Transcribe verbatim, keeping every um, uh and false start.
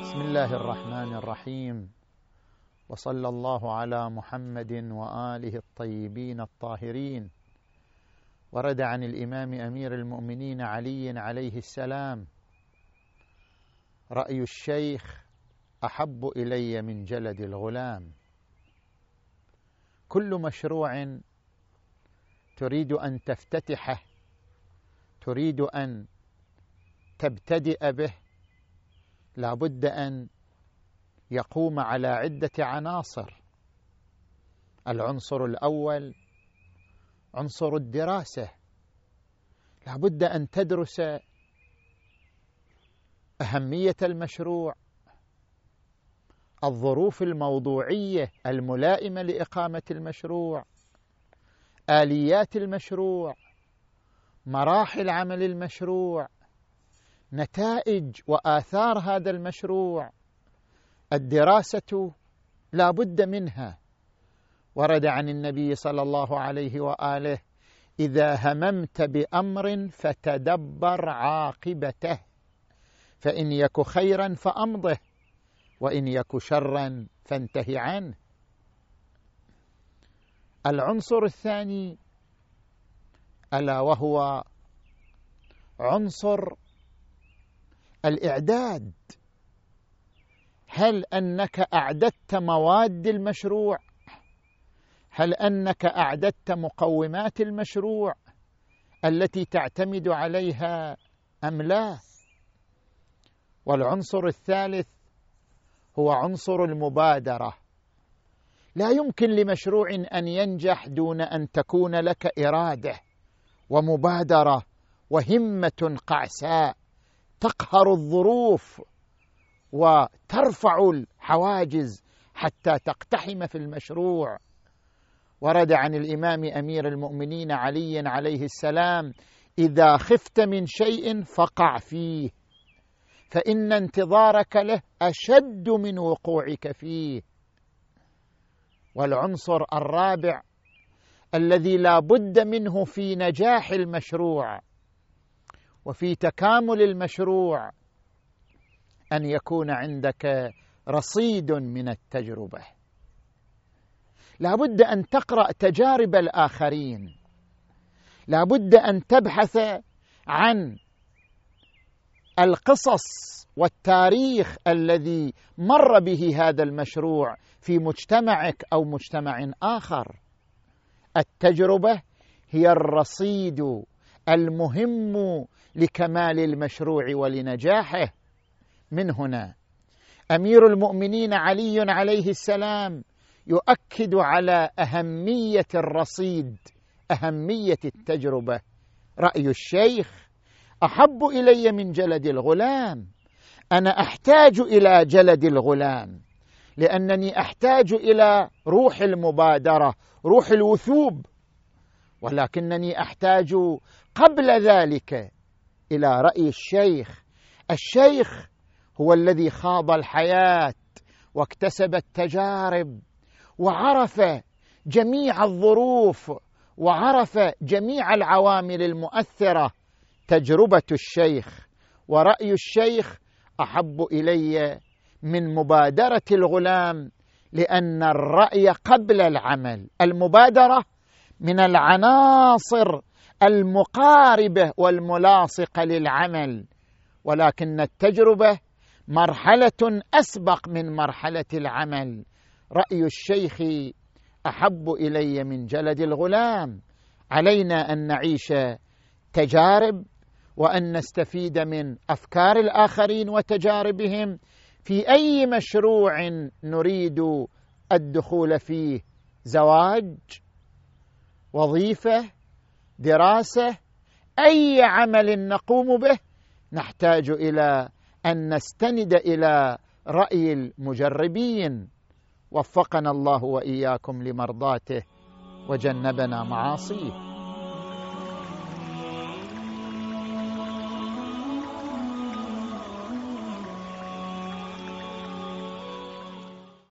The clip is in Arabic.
بسم الله الرحمن الرحيم، وصلى الله على محمد وآله الطيبين الطاهرين. ورد عن الإمام أمير المؤمنين علي عليه السلام: رأي الشيخ أحب إلي من جلد الغلام. كل مشروع تريد أن تفتتحه، تريد أن تبتدئ به، لا بد أن يقوم على عدة عناصر. العنصر الأول عنصر الدراسة، لا بد أن تدرس أهمية المشروع، الظروف الموضوعية الملائمة لإقامة المشروع، آليات المشروع، مراحل عمل المشروع، نتائج وآثار هذا المشروع. الدراسة لا بد منها. ورد عن النبي صلى الله عليه وآله: إذا هممت بأمر فتدبر عاقبته، فإن يك خيرا فأمضه، وإن يك شرا فانتهي عنه. العنصر الثاني ألا وهو عنصر الإعداد. هل أنك أعددت مواد المشروع؟ هل أنك أعددت مقومات المشروع التي تعتمد عليها أم لا؟ والعنصر الثالث هو عنصر المبادرة. لا يمكن لمشروع أن ينجح دون أن تكون لك إرادة ومبادرة وهمة قعساء تقهر الظروف وترفع الحواجز حتى تقتحم في المشروع. ورد عن الإمام أمير المؤمنين علي عليه السلام: إذا خفت من شيء فقع فيه، فإن انتظارك له أشد من وقوعك فيه. والعنصر الرابع الذي لا بد منه في نجاح المشروع وفي تكامل المشروع أن يكون عندك رصيد من التجربة. لا بد أن تقرأ تجارب الآخرين، لا بد أن تبحث عن القصص والتاريخ الذي مر به هذا المشروع في مجتمعك أو مجتمع آخر. التجربة هي الرصيد المهم لكمال المشروع ولنجاحه. من هنا أمير المؤمنين علي عليه السلام يؤكد على أهمية الرصيد، أهمية التجربة. رأي الشيخ أحب إلي من جلد الغلام. أنا أحتاج إلى جلد الغلام لأنني أحتاج إلى روح المبادرة، روح الوثوب، ولكنني أحتاج قبل ذلك إلى رأي الشيخ. الشيخ هو الذي خاض الحياة واكتسب التجارب وعرف جميع الظروف وعرف جميع العوامل المؤثرة. تجربة الشيخ ورأي الشيخ أحب إلي من مبادرة الغلام، لأن الرأي قبل العمل، المبادرة من العناصر المقاربة والملاصقة للعمل، ولكن التجربة مرحلة أسبق من مرحلة العمل. رأي الشيخ أحب إلي من جلد الغلام. علينا أن نعيش تجارب وأن نستفيد من أفكار الآخرين وتجاربهم في أي مشروع نريد الدخول فيه: زواج، وظيفة، دراسة، أي عمل نقوم به نحتاج إلى أن نستند إلى رأي المجربين. وفقنا الله وإياكم لمرضاته وجنبنا معاصيه.